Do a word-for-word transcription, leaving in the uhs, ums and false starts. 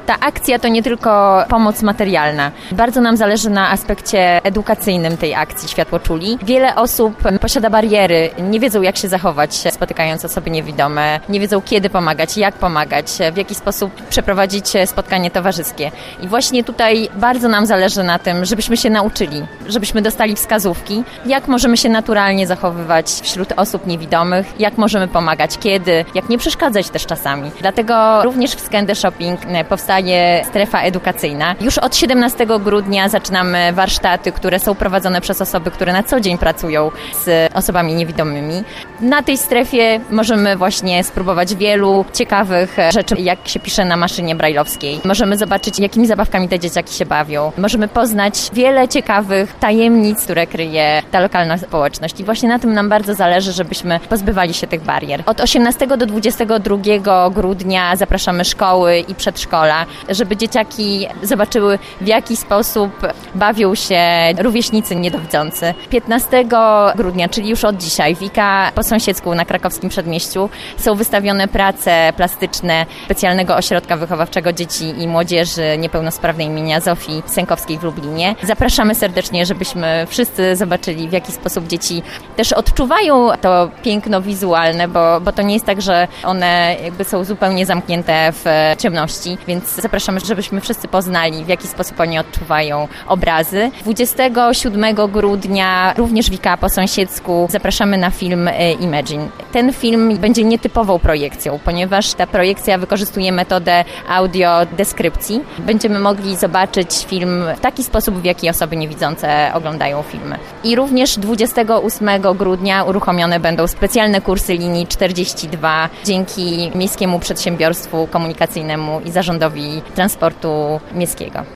Ta akcja to nie tylko pomoc materialna. Bardzo nam zależy na aspekcie edukacyjnym tej akcji Światłoczuli. Wiele osób posiada bariery, nie wiedzą jak się zachować, spotykając osoby niewidome, nie wiedzą kiedy pomagać, jak pomagać, w jaki sposób przeprowadzić spotkanie towarzyskie. I właśnie tutaj bardzo nam zależy na tym, żebyśmy się nauczyli, żebyśmy dostali wskazówki, jak możemy się naturalnie zachowywać wśród osób niewidomych, jak możemy pomagać, kiedy, jak nie przeszkadzać też czasami. Dlatego również w Skędy Shopping powstaje strefa edukacyjna. Już od siedemnastego grudnia zaczynamy warsztaty, które są prowadzone przez osoby, które na co dzień pracują z osobami niewidomymi. Na tej strefie możemy właśnie spróbować wielu ciekawych rzeczy, jak się pisze na maszynie brajlowskiej. Możemy zobaczyć, jakimi zabawkami te dzieciaki się bawią. Możemy poznać wiele ciekawych tajemnic, które kryje ta lokalna społeczność. I właśnie na tym nam bardzo zależy, żebyśmy pozbywali się tych barier. Od osiemnastego do dwudziestego drugiego grudnia zapraszamy szkoły i przedszkola, żeby dzieciaki zobaczyły, w jaki sposób bawią się rówieśnicy niedowidzący. piętnastego grudnia, czyli już od dzisiaj, w I K A po sąsiedzku na Krakowskim Przedmieściu są wystawione prace plastyczne specjalnego ośrodka wychowawczego dzieci i młodzieży niepełnosprawnej imienia Zofii Sękowskiej w Lublinie. Zapraszamy serdecznie, żebyśmy wszyscy zobaczyli, w jaki sposób dzieci też odczuwają to piękno wizualne, bo, bo to nie jest tak, że one jakby są zupełnie zamknięte w ciemności, więc zapraszamy, żebyśmy wszyscy poznali, w jaki sposób oni odczuwają obrazy. dwudziestego siódmego grudnia również w I K A po sąsiedzku zapraszamy na film Imagine. Ten film będzie nietypową projekcją, ponieważ ta projekcja wykorzystuje metodę audiodeskrypcji. Będziemy mogli zobaczyć film w taki sposób, w jaki osoby niewidzące oglądają filmy. I również dwudziestego ósmego grudnia uruchomione będą specjalne kursy linii czterdzieści dwa dzięki Miejskiemu Przedsiębiorstwu Komunikacyjnemu i Zarządowi Transportu Miejskiego.